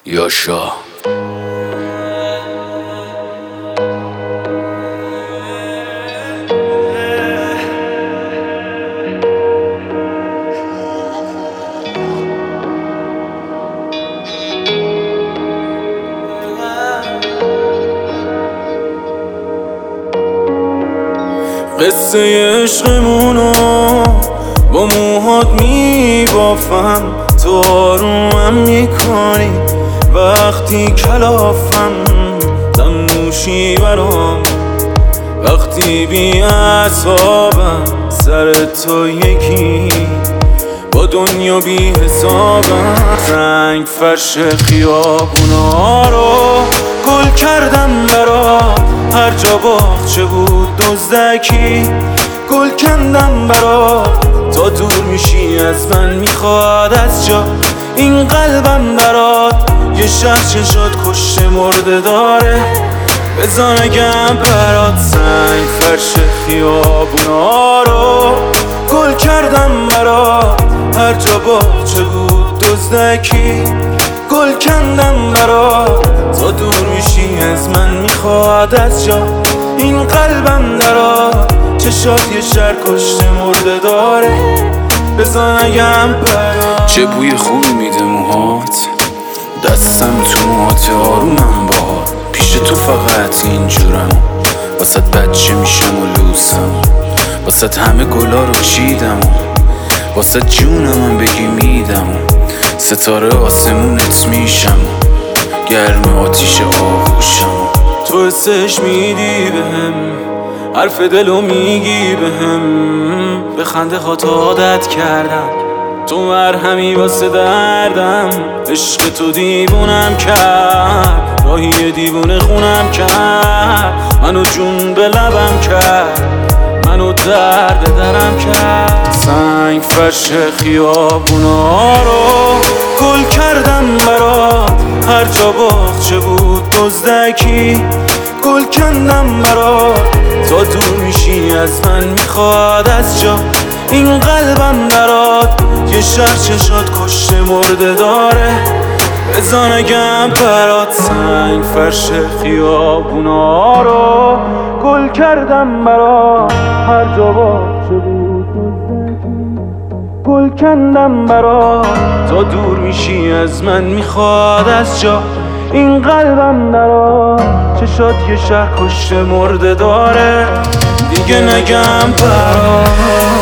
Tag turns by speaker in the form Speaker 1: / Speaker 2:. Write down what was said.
Speaker 1: یاشا
Speaker 2: قصه عشقمونو با موهات میبافم، تو آرومم میکنی وقتی کلافم، دم نوشی برام وقتی بی اعصابم، سر تو یکی با دنیا بی حسابم. رنگ فرش خیابونا رو گل کردم برات، هر جا باغچه بود دزدکی گل کندم برات. تا دور میشی از من میخواد از جا این قلبم برات. یه شهر چشات کشته مرده داره بزا نگم برات. سنگ فرش خیابونا رو گل کردم برات، هر جا باغچه بود دزدکی گل کندم برات. تا دور میشی از من میخواد از جا این قلبم درات. چشات یه شهر کشته مرده داره بزا نگم برات.
Speaker 1: چه بوی خوبی میده موهات، دستم تو موهات آرومم باد. پیش تو فقط اینجورم، واسه بچه میشم و لوسم، واسه همه گلا رو چیدم، واسه جونم بگی میدم، ستاره آسمونت میشم، گرم آتیش آغوشم.
Speaker 2: تو حسش میدی بهم، حرف دلو میگی بهم، به خنده هات عادت کردم، تو مرهمی واسه دردم. عشق تو دیوونم کرد، راهی دیوونه خونم کرد، منو جون به لبم کرد، منو درد درم کرد. سنگ فرش خیابونا رو گل کردم برات، هر جا باغچه بود دزدکی گل کندم برات. تا دور میشی از من میخواد از جا این قلبم برات. یه شهر چشات کشته مرده داره بزا نگم برات. سنگ فرش خیابونا رو گل کردم برات، هر جا باغچه بود گل کندم برات. تا دور میشی از من میخواد از جا این قلبم درات. چشات یه شهر کشته مرده داره دیگه نگم برات.